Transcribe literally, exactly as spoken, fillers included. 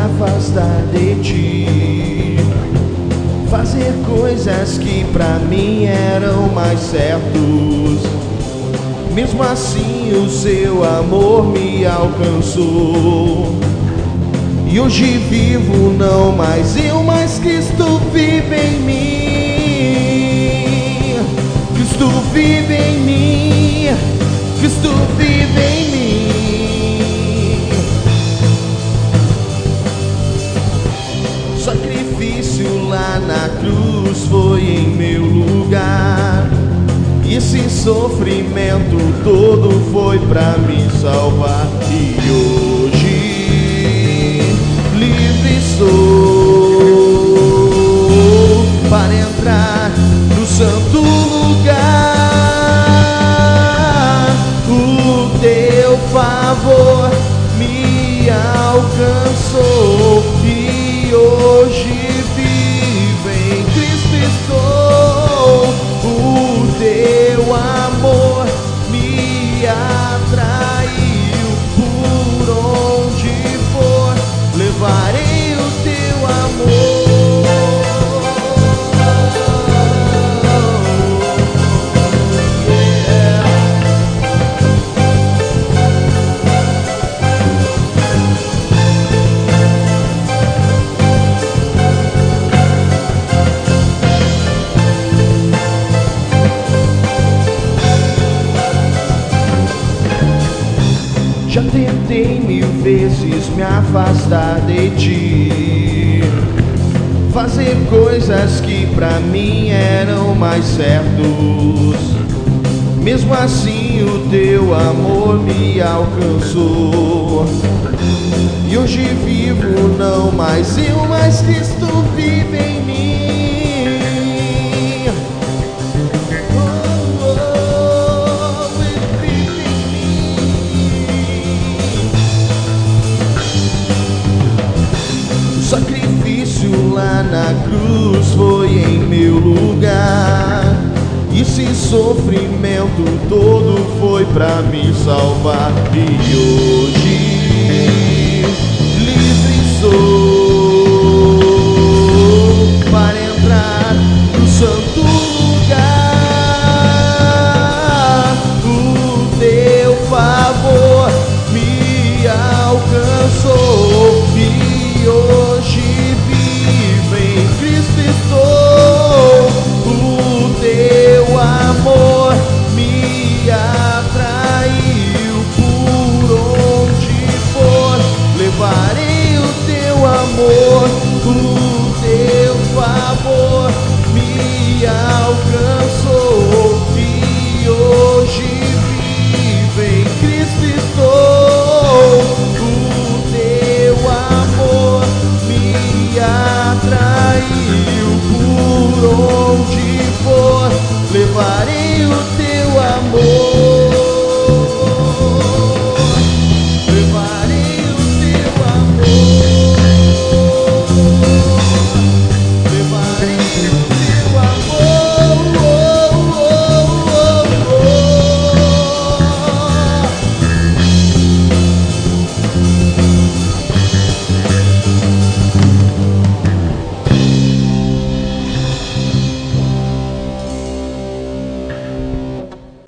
afastar de ti, fazer coisas que pra mim eram mais certos. Mesmo assim o seu amor me alcançou, e hoje vivo não mais eu, mas Cristo vive em mim. Cristo vive em mim, Cristo vive em mim. Sacrifício lá na cruz foi em meu lugar, e esse sofrimento todo foi pra me salvar. E hoje livre sou para entrar no santo lugar. O teu favor me alcançou, e hoje vivo em Cristo estou. O teu amor me atraiu, por onde for levarei o teu amor. Já tentei mil vezes me afastar de ti, fazer coisas que pra mim eram mais certos. Mesmo assim o teu amor me alcançou, e hoje vivo não mais eu, mas Cristo vive em mim. Sacrifício lá na cruz foi em meu lugar, e esse sofrimento todo foi pra me salvar. E hoje livre sou para entrar no santo lugar. O teu favor me alcançou, e hoje vivo em Cristo estou. O teu amor me atraiu, por onde for levarei o teu amor. O teu favor me alcançou,